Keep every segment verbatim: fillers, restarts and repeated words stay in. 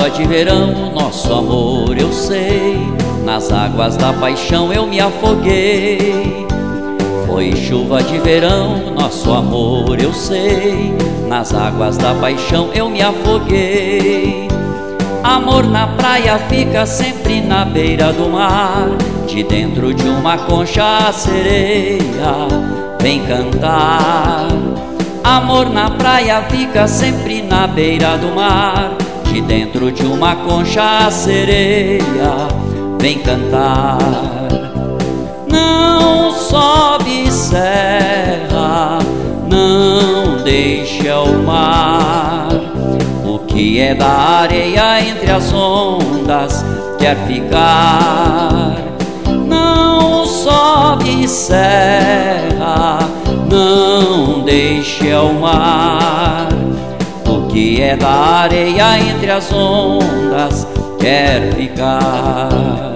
chuva de verão, nosso amor eu sei, nas águas da paixão eu me afoguei. Foi chuva de verão, nosso amor eu sei, nas águas da paixão eu me afoguei. Amor na praia fica sempre na beira do mar, de dentro de uma concha a sereia vem cantar. Amor na praia fica sempre na beira do mar, de dentro de uma concha a sereia vem cantar. Não sobe serra, não deixa o mar, o que é da areia entre as ondas quer ficar. Não sobe serra, não deixa o mar, o que é da areia entre as ondas quer ficar.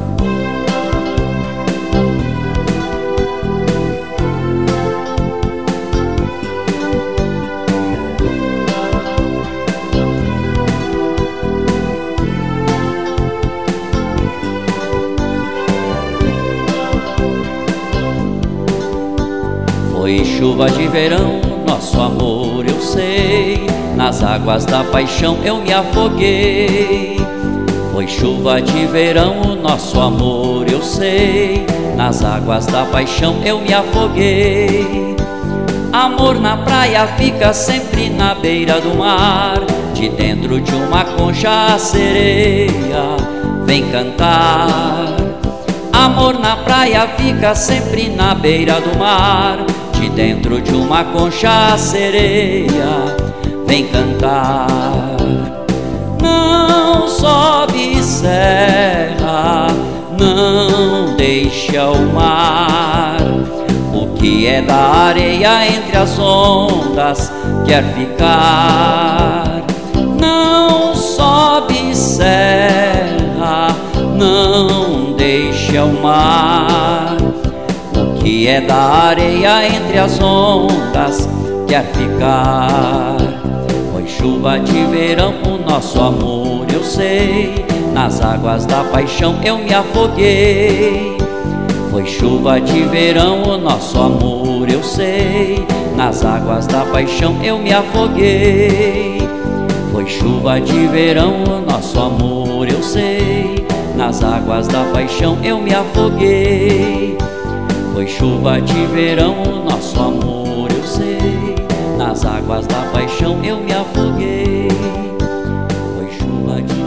Foi chuva de verão, nosso amor eu sei, nas águas da paixão eu me afoguei. Foi chuva de verão, nosso amor eu sei, nas águas da paixão eu me afoguei. Amor na praia fica sempre na beira do mar, de dentro de uma concha a sereia vem cantar. Amor na praia fica sempre na beira do mar, de dentro de uma concha a sereia vem cantar. Não sobe serra, não deixa o mar, o que é da areia entre as ondas quer ficar. Não sobe serra, não deixa o mar, o que é da areia entre as ondas quer ficar. Foi chuva de verão, o nosso amor eu sei, nas águas da paixão eu me afoguei. Foi chuva de verão, o nosso amor eu sei, nas águas da paixão eu me afoguei. Foi chuva de verão, o nosso amor eu sei, nas águas da paixão eu me afoguei. Foi chuva de verão, o nosso amor eu sei, nas águas da paixão eu me afoguei. Foi chuva de